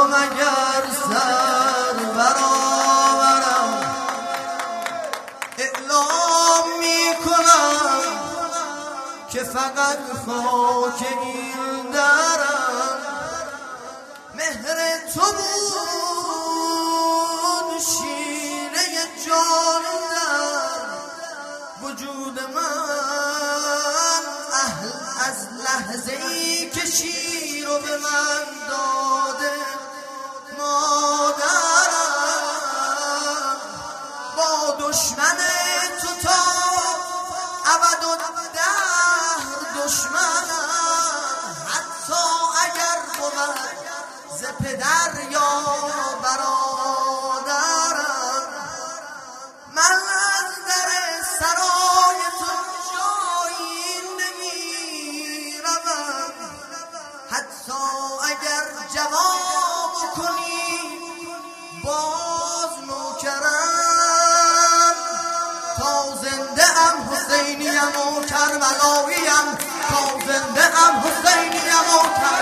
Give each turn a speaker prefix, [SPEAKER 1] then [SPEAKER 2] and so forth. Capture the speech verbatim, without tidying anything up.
[SPEAKER 1] برام اگر سر برآورم اعلام میکنم که فقط خاک این درم مهر تو بود شیره جان در وجود من اهل از لحظه ای که شیر رو به من داده مادرم با دشمن تو تا ابد الدهر دشمنم حتی اگر بود ز پدر یا برادرم من از در سرای تو جایی نمیروم حتی اگر جواب کنی باز نوکرم تا زنده ام حسینیم و کربلاییم تا زنده ام حسینیم و کربلاییم